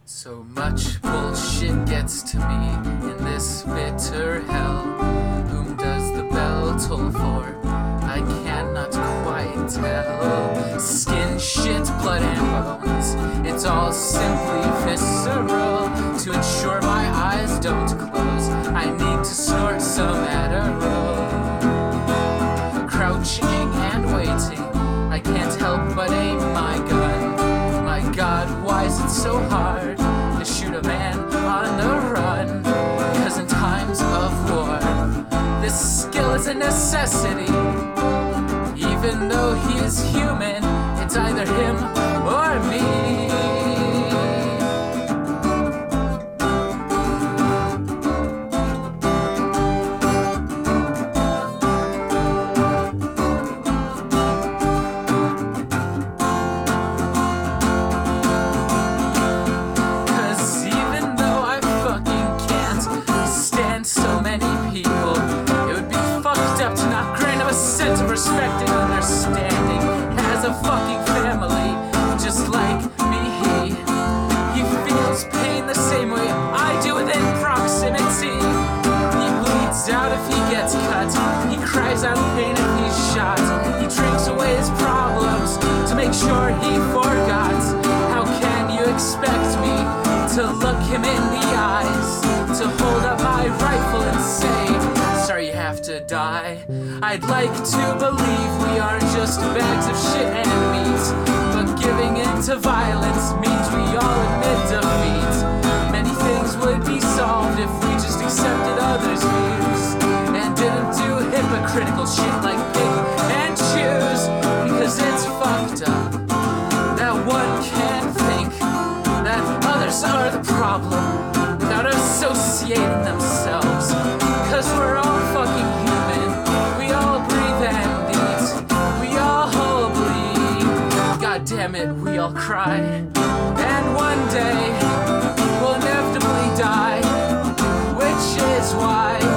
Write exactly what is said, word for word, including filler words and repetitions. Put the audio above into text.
So much bullshit gets to me in this bitter hell. Whom does the bell toll for? I cannot quite tell. Skin, shit, blood, and bones, it's all simply visceral. To ensure my eyes don't close, I need to snort some Adderall. Crouching and waiting, I can't help but aim my gun. My God, why is it so hard to shoot a man on the run? Cause in times of war, this skill is a necessity. Even though he is human, it's either him or me. Sense of respect and understanding as a fucking family, just like me. He, he feels pain the same way I do within proximity. He bleeds out if he gets cut. He cries out pain if he's shot. He drinks away his problems to make sure he forgot. How can you expect me to look him in the eyes, to hold up my rifle and say, sorry you have to die? I'd like to believe we are just bags of shit and meat, but giving in to violence means we all admit defeat. Many things would be solved if we just accepted others' views and didn't do hypocritical shit like pick and choose. Because it's fucked up that one can think that others are the problem without associating themselves. Cause we're all fucking human, we all breathe and eat, we all bleed, god damn it, we all cry. And one day, we'll inevitably die, which is why